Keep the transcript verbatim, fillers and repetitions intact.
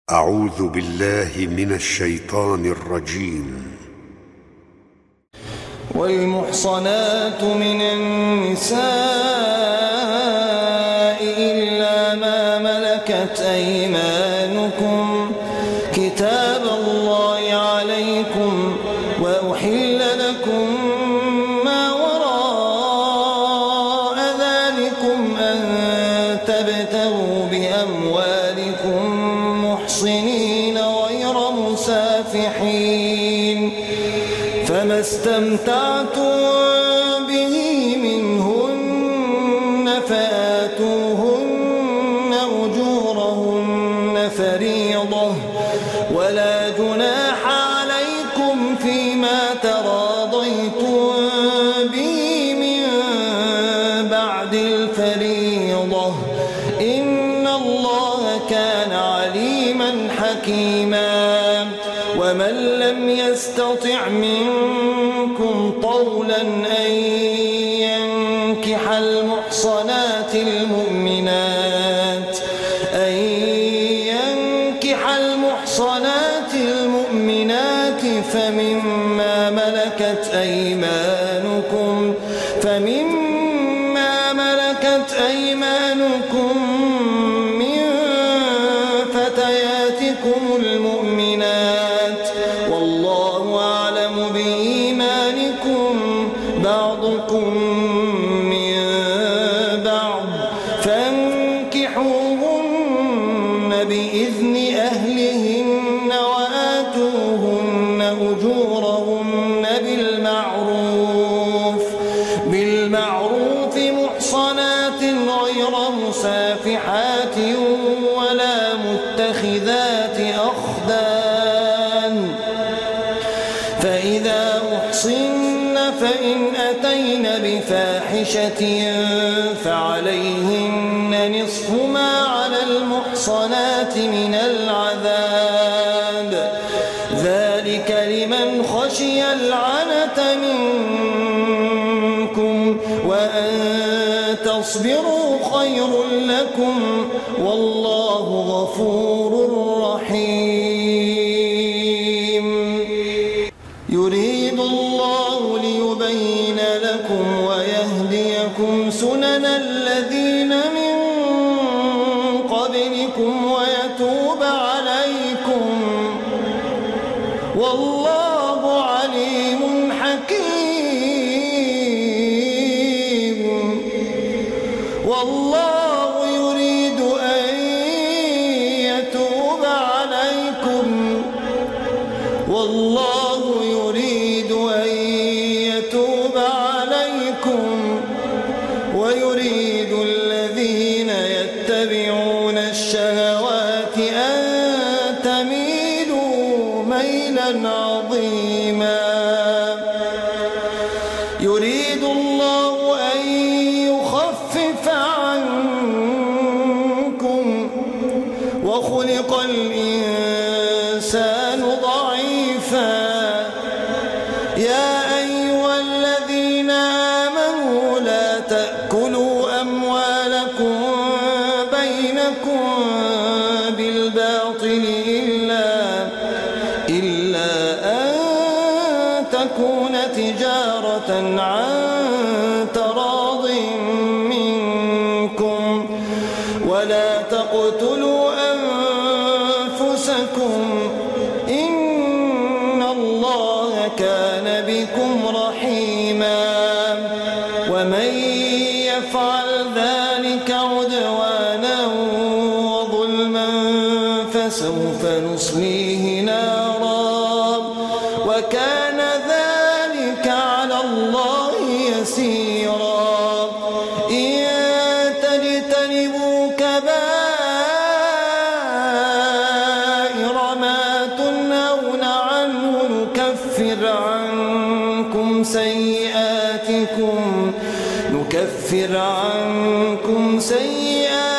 أعوذ بالله من الشيطان الرجيم. والمحصنات من النساء إلا ما ملكت أيمانكم كتاب الله عليكم وأحل لكم ما وراء ذلكم أن تبتغوا بأموالكم محصنين غير مسافحين فما استمتعتم به منهن فآتوهن أجورهن فريضة ولا جناح عليكم فيما تراضيتم به من بعد الفريضة إن الله كان عليما حكيما. ومن لم يستطع منكم طولا أن ينكح المحصنات المؤمنات أن ينكح المحصنات المؤمنات فمما ملكت أيمانكم فمما ملكت أيمانكم من فتياتكم المؤمنات والله أعلم بإيمانكم بعضكم من بعض فانكحوهن بإذن أهلهن وآتوهن أجورهن بالمعروف بالمعروف محصنات غير مسافحات ولا متخذات أخدان فإذا أحصن فإن أتين بفاحشة فعليهن نصف ما على المحصنات من العذاب ذلك لمن خشي العنة منكم وأن تصبروا خير لكم والله غفور رحيم. يريد الله ليبين لكم ويهديكم سنن الذين من قبلكم ويتوب عليكم والله عليم حكيم. والله يريد أن يتوب عليكم والله يريد أن يتوب عليكم ويريد الذين يتبعون الشهوات أن تميلوا ميلا عظيما. يريد الله أن يخفف عنكم وخلق الإنسان ضعيفا. يا أيها الذين آمنوا لا تأكلوا أموالكم بينكم بالباطل إلا إلا أن تكون تجارة عن تراض منكم ولا تقتلوا أنفسكم إن الله كان بكم رحيما. ومن يفعل ذلك عدوانا وظلما فسوف نصليه نارا وكان ذلك على الله يسيرا. إن تجتنبوا كبائر ما تنهون عنه نكفر عنكم سيئاتكم نكفر عنكم سيئاتكم